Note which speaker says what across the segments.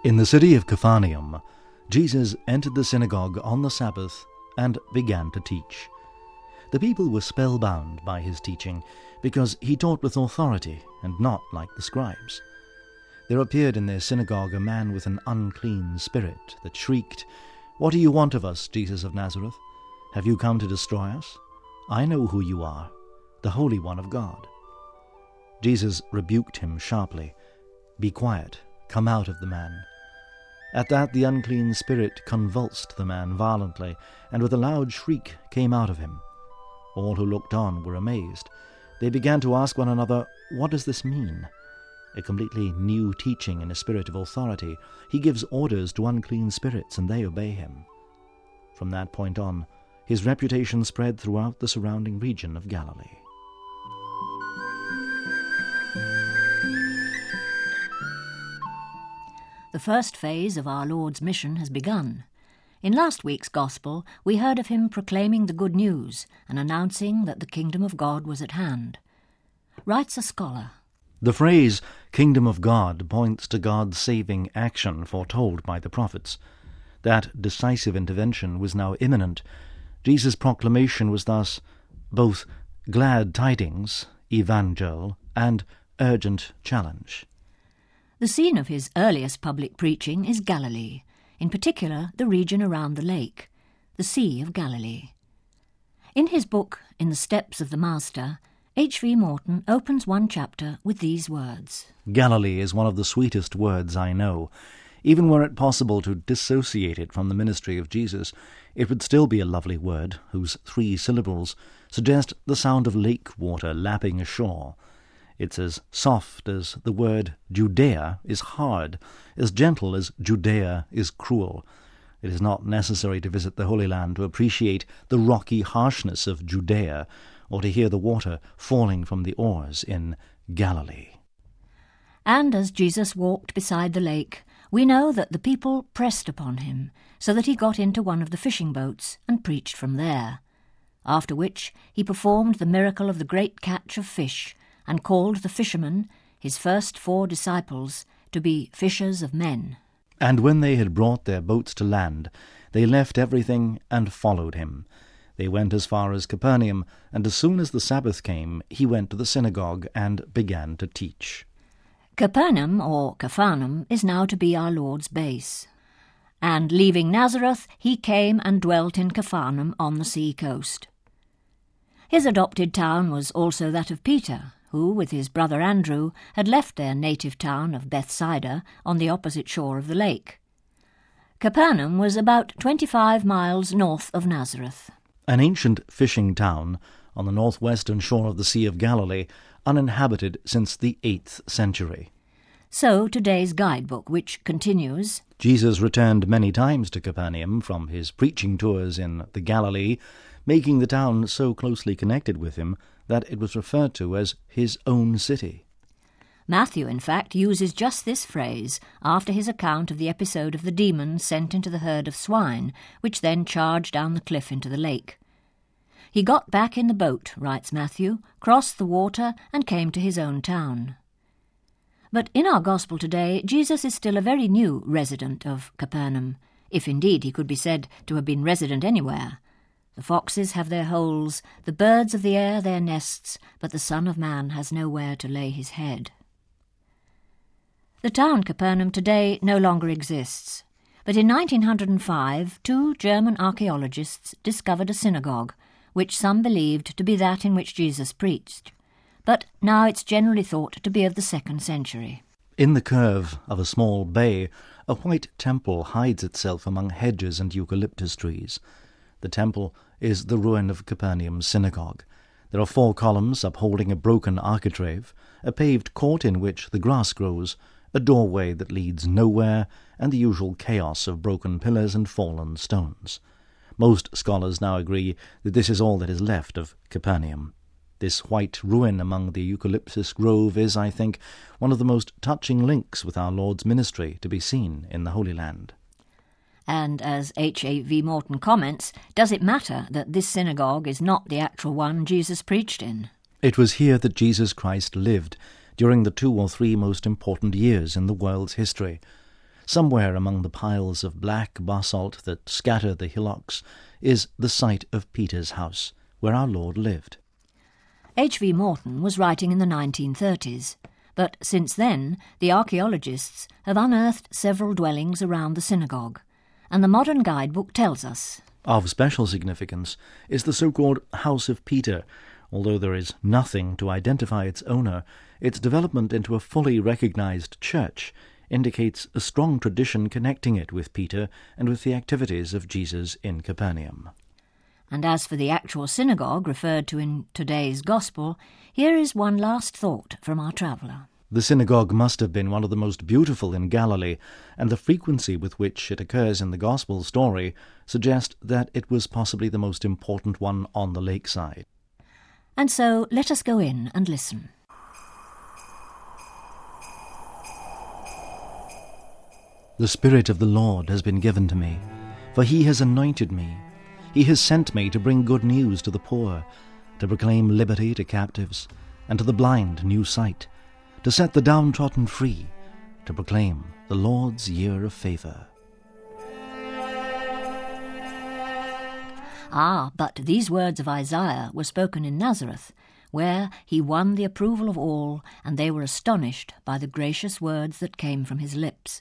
Speaker 1: In the city of Capernaum, Jesus entered the synagogue on the Sabbath and began to teach. The people were spellbound by his teaching, because he taught with authority and not like the scribes. There appeared in their synagogue a man with an unclean spirit that shrieked, "What do you want of us, Jesus of Nazareth? Have you come to destroy us? I know who you are, the Holy One of God." Jesus rebuked him sharply. "Be quiet, come out of the man." At that the unclean spirit convulsed the man violently, and with a loud shriek came out of him. All who looked on were amazed. They began to ask one another, "What does this mean?" A completely new teaching in a spirit of authority. He gives orders to unclean spirits, and they obey him. From that point on, his reputation spread throughout the surrounding region of Galilee.
Speaker 2: The first phase of our Lord's mission has begun. In last week's Gospel, we heard of him proclaiming the good news and announcing that the kingdom of God was at hand. Writes a scholar,
Speaker 1: The phrase "kingdom of God" points to God's saving action foretold by the prophets. That decisive intervention was now imminent. Jesus' proclamation was thus both glad tidings, evangel, and urgent challenge.
Speaker 2: The scene of his earliest public preaching is Galilee, in particular the region around the lake, the Sea of Galilee. In his book, In the Steps of the Master, H.V. Morton opens one chapter with these words.
Speaker 1: Galilee is one of the sweetest words I know. Even were it possible to dissociate it from the ministry of Jesus, it would still be a lovely word whose 3 syllables suggest the sound of lake water lapping ashore. It's as soft as the word Judea is hard, as gentle as Judea is cruel. It is not necessary to visit the Holy Land to appreciate the rocky harshness of Judea, or to hear the water falling from the oars in Galilee.
Speaker 2: And as Jesus walked beside the lake, we know that the people pressed upon him, so that he got into one of the fishing boats and preached from there. After which he performed the miracle of the great catch of fish, and called the fishermen, his first 4 disciples, to be fishers of men.
Speaker 1: And when they had brought their boats to land, they left everything and followed him. They went as far as Capernaum, and as soon as the Sabbath came, he went to the synagogue and began to teach.
Speaker 2: Capernaum, or Capharnaum, is now to be our Lord's base. And leaving Nazareth, he came and dwelt in Capharnaum on the sea coast. His adopted town was also that of Peter, who, with his brother Andrew, had left their native town of Bethsaida on the opposite shore of the lake. Capernaum was about 25 miles north of Nazareth.
Speaker 1: An ancient fishing town on the northwestern shore of the Sea of Galilee, uninhabited since the 8th century.
Speaker 2: So today's guidebook, which continues,
Speaker 1: Jesus returned many times to Capernaum from his preaching tours in the Galilee, making the town so closely connected with him that it was referred to as his own city.
Speaker 2: Matthew, in fact, uses just this phrase after his account of the episode of the demon sent into the herd of swine, which then charged down the cliff into the lake. He got back in the boat, writes Matthew, crossed the water, and came to his own town. But in our Gospel today, Jesus is still a very new resident of Capernaum, if indeed he could be said to have been resident anywhere. The foxes have their holes, the birds of the air their nests, but the Son of Man has nowhere to lay his head. The town Capernaum today no longer exists, but in 1905 2 German archaeologists discovered a synagogue, which some believed to be that in which Jesus preached, but now it's generally thought to be of the 2nd century.
Speaker 1: In the curve of a small bay, a white temple hides itself among hedges and eucalyptus trees. The temple is the ruin of Capernaum's synagogue. There are 4 columns upholding a broken architrave, a paved court in which the grass grows, a doorway that leads nowhere, and the usual chaos of broken pillars and fallen stones. Most scholars now agree that this is all that is left of Capernaum. This white ruin among the eucalyptus grove is, I think, one of the most touching links with our Lord's ministry to be seen in the Holy Land.
Speaker 2: And as H.V. Morton comments, does it matter that this synagogue is not the actual one Jesus preached in?
Speaker 1: It was here that Jesus Christ lived during the 2 or 3 most important years in the world's history. Somewhere among the piles of black basalt that scatter the hillocks is the site of Peter's house, where our Lord lived.
Speaker 2: H.V. Morton was writing in the 1930s, but since then the archaeologists have unearthed several dwellings around the synagogue, and the modern guidebook tells us.
Speaker 1: Of special significance is the so-called House of Peter. Although there is nothing to identify its owner, its development into a fully recognized church indicates a strong tradition connecting it with Peter and with the activities of Jesus in Capernaum.
Speaker 2: And as for the actual synagogue referred to in today's Gospel, here is one last thought from our traveller.
Speaker 1: The synagogue must have been one of the most beautiful in Galilee, and the frequency with which it occurs in the Gospel story suggest that it was possibly the most important one on the lakeside.
Speaker 2: And so let us go in and listen.
Speaker 1: The Spirit of the Lord has been given to me, for he has anointed me. He has sent me to bring good news to the poor, to proclaim liberty to captives, and to the blind new sight, to set the downtrodden free, to proclaim the Lord's year of favour.
Speaker 2: Ah, but these words of Isaiah were spoken in Nazareth, where he won the approval of all, and they were astonished by the gracious words that came from his lips.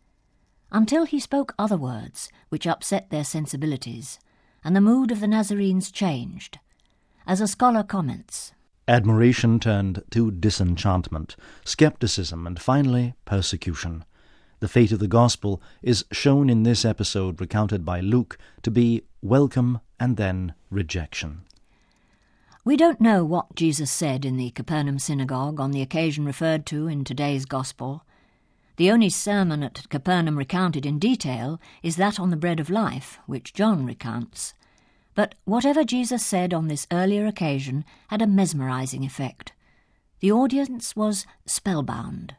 Speaker 2: Until he spoke other words which upset their sensibilities, and the mood of the Nazarenes changed. As a scholar comments,
Speaker 1: admiration turned to disenchantment, skepticism, and finally persecution. The fate of the gospel is shown in this episode recounted by Luke to be welcome and then rejection.
Speaker 2: We don't know what Jesus said in the Capernaum synagogue on the occasion referred to in today's Gospel. The only sermon at Capernaum recounted in detail is that on the bread of life, which John recounts. But whatever Jesus said on this earlier occasion had a mesmerizing effect. The audience was spellbound.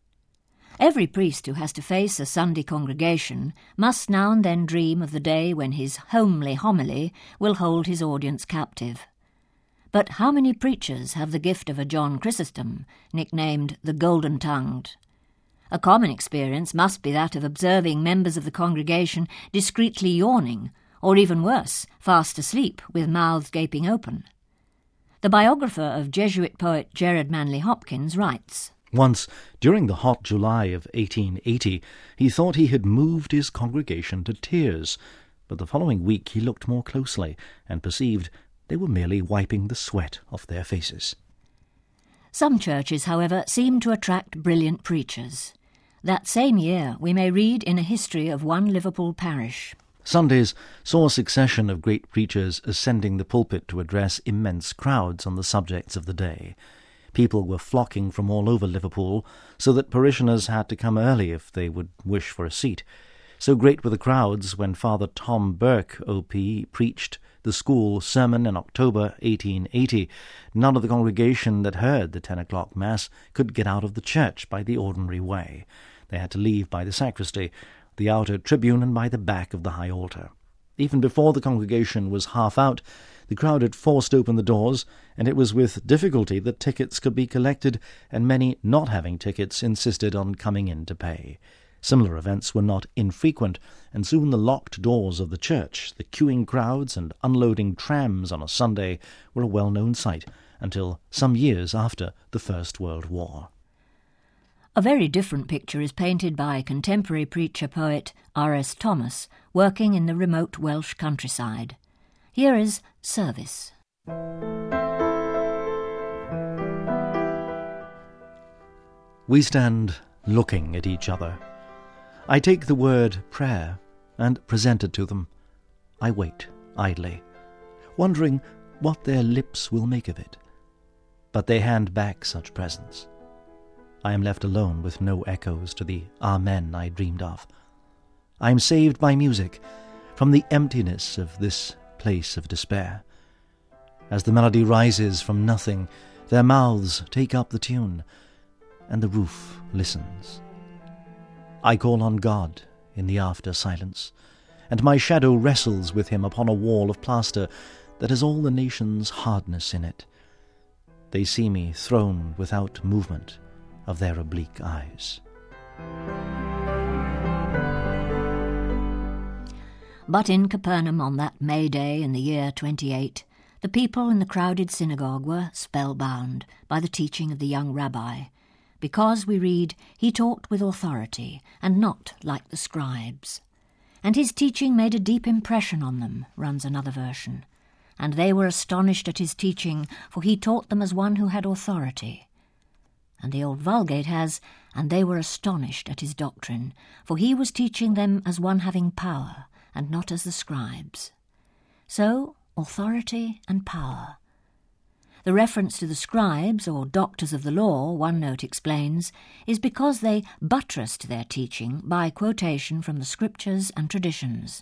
Speaker 2: Every priest who has to face a Sunday congregation must now and then dream of the day when his homely homily will hold his audience captive. But how many preachers have the gift of a John Chrysostom, nicknamed the Golden-Tongued? A common experience must be that of observing members of the congregation discreetly yawning, or even worse, fast asleep with mouths gaping open. The biographer of Jesuit poet Gerard Manley Hopkins writes,
Speaker 1: Once, during the hot July of 1880, he thought he had moved his congregation to tears, but the following week he looked more closely and perceived they were merely wiping the sweat off their faces.
Speaker 2: Some churches, however, seem to attract brilliant preachers. That same year we may read in a history of one Liverpool parish.
Speaker 1: Sundays saw a succession of great preachers ascending the pulpit to address immense crowds on the subjects of the day. People were flocking from all over Liverpool, so that parishioners had to come early if they would wish for a seat. So great were the crowds when Father Tom Burke, O.P., preached the school sermon in October 1880. None of the congregation that heard the 10 o'clock Mass could get out of the church by the ordinary way. They had to leave by the sacristy, the outer tribune, and by the back of the high altar. Even before the congregation was half out, the crowd had forced open the doors, and it was with difficulty that tickets could be collected, and many not having tickets insisted on coming in to pay. Similar events were not infrequent, and soon the locked doors of the church, the queuing crowds, and unloading trams on a Sunday were a well-known sight until some years after the First World War.
Speaker 2: A very different picture is painted by contemporary preacher-poet R.S. Thomas, working in the remote Welsh countryside. Here is Service.
Speaker 1: We stand looking at each other. I take the word prayer and present it to them. I wait idly, wondering what their lips will make of it. But they hand back such presents. I am left alone with no echoes to the Amen I dreamed of. I am saved by music from the emptiness of this place of despair. As the melody rises from nothing, their mouths take up the tune, and the roof listens. I call on God in the after silence, and my shadow wrestles with him upon a wall of plaster that has all the nation's hardness in it. They see me thrown without movement of their oblique eyes.
Speaker 2: But in Capernaum on that May Day in the year 28, the people in the crowded synagogue were spellbound by the teaching of the young rabbi, because, we read, he taught with authority, and not like the scribes. And his teaching made a deep impression on them, runs another version. And they were astonished at his teaching, for he taught them as one who had authority. And the Old Vulgate has, and they were astonished at his doctrine, for he was teaching them as one having power, and not as the scribes. So, authority and power. The reference to the scribes, or doctors of the law, one note explains, is because they buttressed their teaching by quotation from the scriptures and traditions.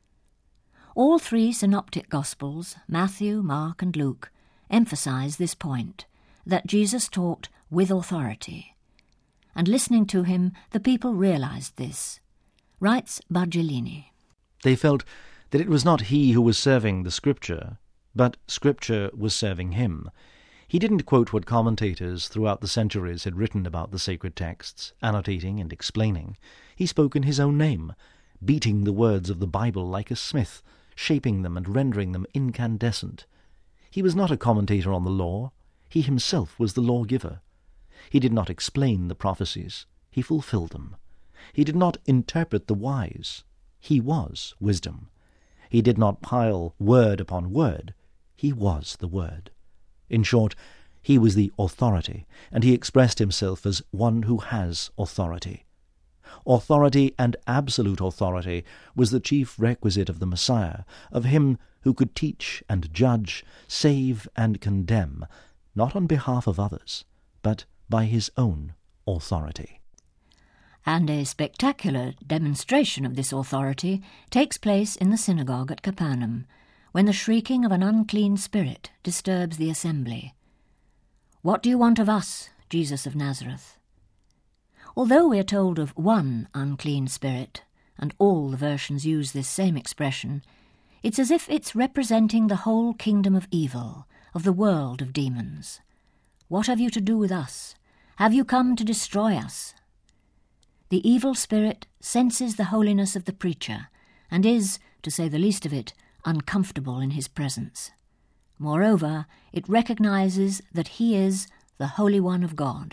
Speaker 2: All three synoptic Gospels, Matthew, Mark and Luke, emphasize this point, that Jesus taught with authority. And listening to him, the people realized this. Writes Bargellini.
Speaker 1: They felt that it was not he who was serving the Scripture, but Scripture was serving him. He didn't quote what commentators throughout the centuries had written about the sacred texts, annotating and explaining. He spoke in his own name, beating the words of the Bible like a smith, shaping them and rendering them incandescent. He was not a commentator on the law. He himself was the lawgiver. He did not explain the prophecies. He fulfilled them. He did not interpret the wise. He was wisdom. He did not pile word upon word. He was the Word. In short, he was the authority, and he expressed himself as one who has authority. Authority and absolute authority was the chief requisite of the Messiah, of him who could teach and judge, save and condemn, not on behalf of others, but by his own authority.
Speaker 2: And a spectacular demonstration of this authority takes place in the synagogue at Capernaum, when the shrieking of an unclean spirit disturbs the assembly. "What do you want of us, Jesus of Nazareth?" Although we are told of one unclean spirit, and all the versions use this same expression, it's as if it's representing the whole kingdom of evil, of the world of demons. What have you to do with us? Have you come to destroy us? The evil spirit senses the holiness of the preacher, and is, to say the least of it, uncomfortable in his presence. Moreover, it recognizes that he is the Holy One of God.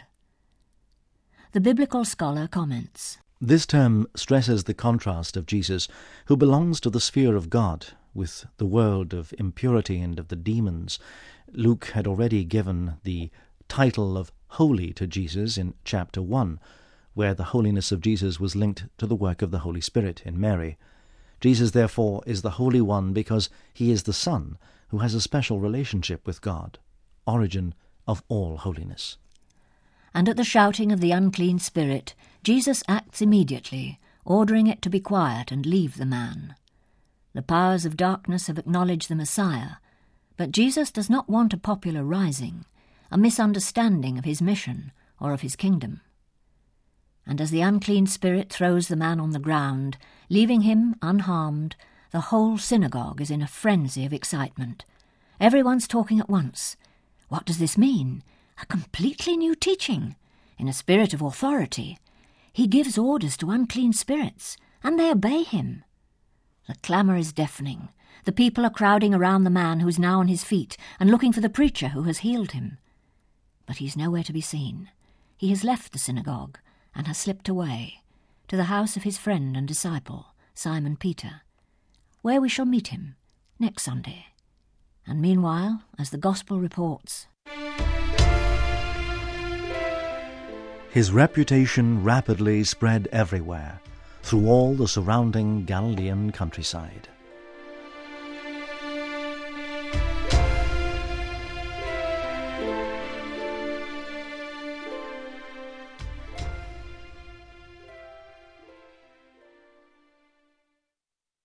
Speaker 2: The biblical scholar comments,
Speaker 1: This term stresses the contrast of Jesus, who belongs to the sphere of God, with the world of impurity and of the demons. Luke had already given the title of holy to Jesus in chapter 1, where the holiness of Jesus was linked to the work of the Holy Spirit in Mary. Jesus, therefore, is the Holy One because he is the Son, who has a special relationship with God, origin of all holiness.
Speaker 2: And at the shouting of the unclean spirit, Jesus acts immediately, ordering it to be quiet and leave the man. The powers of darkness have acknowledged the Messiah, but Jesus does not want a popular rising, a misunderstanding of his mission or of his kingdom. And as the unclean spirit throws the man on the ground, leaving him unharmed, the whole synagogue is in a frenzy of excitement. Everyone's talking at once. What does this mean? A completely new teaching. In a spirit of authority, he gives orders to unclean spirits, and they obey him. The clamour is deafening. The people are crowding around the man who is now on his feet and looking for the preacher who has healed him. But he's nowhere to be seen. He has left the synagogue and has slipped away to the house of his friend and disciple, Simon Peter, where we shall meet him next Sunday. And meanwhile, as the Gospel reports,
Speaker 1: his reputation rapidly spread everywhere, through all the surrounding Galilean countryside.